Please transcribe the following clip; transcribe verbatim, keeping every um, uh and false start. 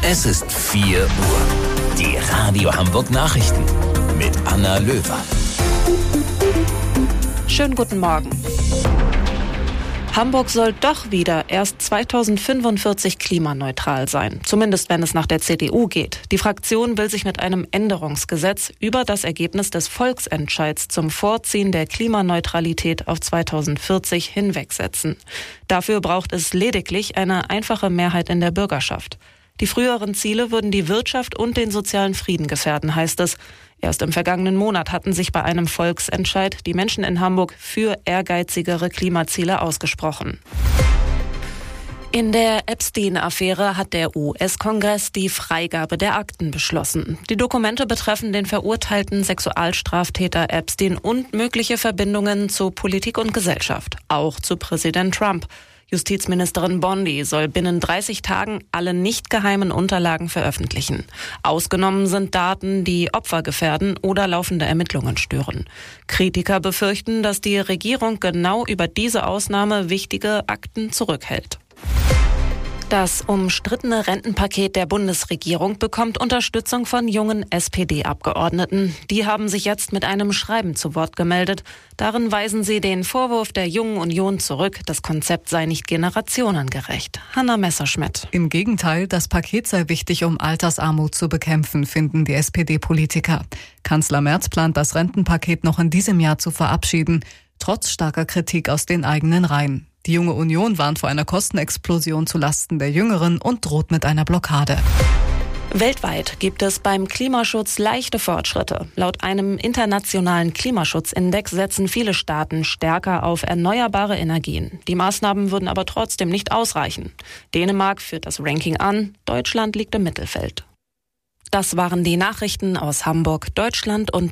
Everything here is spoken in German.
Es ist vier Uhr. Die Radio Hamburg Nachrichten mit Anna Löwer. Schönen guten Morgen. Hamburg soll doch wieder erst zweitausendfünfundvierzig klimaneutral sein. Zumindest wenn es nach der C D U geht. Die Fraktion will sich mit einem Änderungsgesetz über das Ergebnis des Volksentscheids zum Vorziehen der Klimaneutralität auf zweitausendvierzig hinwegsetzen. Dafür braucht es lediglich eine einfache Mehrheit in der Bürgerschaft. Die früheren Ziele würden die Wirtschaft und den sozialen Frieden gefährden, heißt es. Erst im vergangenen Monat hatten sich bei einem Volksentscheid die Menschen in Hamburg für ehrgeizigere Klimaziele ausgesprochen. In der Epstein-Affäre hat der U S-Kongress die Freigabe der Akten beschlossen. Die Dokumente betreffen den verurteilten Sexualstraftäter Epstein und mögliche Verbindungen zu Politik und Gesellschaft, auch zu Präsident Trump. Justizministerin Bondi soll binnen dreißig Tagen alle nicht geheimen Unterlagen veröffentlichen. Ausgenommen sind Daten, die Opfer gefährden oder laufende Ermittlungen stören. Kritiker befürchten, dass die Regierung genau über diese Ausnahme wichtige Akten zurückhält. Das umstrittene Rentenpaket der Bundesregierung bekommt Unterstützung von jungen S P D-Abgeordneten. Die haben sich jetzt mit einem Schreiben zu Wort gemeldet. Darin weisen sie den Vorwurf der Jungen Union zurück, das Konzept sei nicht generationengerecht. Hanna Messerschmidt. Im Gegenteil, das Paket sei wichtig, um Altersarmut zu bekämpfen, finden die S P D-Politiker. Kanzler Merz plant, das Rentenpaket noch in diesem Jahr zu verabschieden, trotz starker Kritik aus den eigenen Reihen. Die Junge Union warnt vor einer Kostenexplosion zulasten der Jüngeren und droht mit einer Blockade. Weltweit gibt es beim Klimaschutz leichte Fortschritte. Laut einem internationalen Klimaschutzindex setzen viele Staaten stärker auf erneuerbare Energien. Die Maßnahmen würden aber trotzdem nicht ausreichen. Dänemark führt das Ranking an, Deutschland liegt im Mittelfeld. Das waren die Nachrichten aus Hamburg, Deutschland und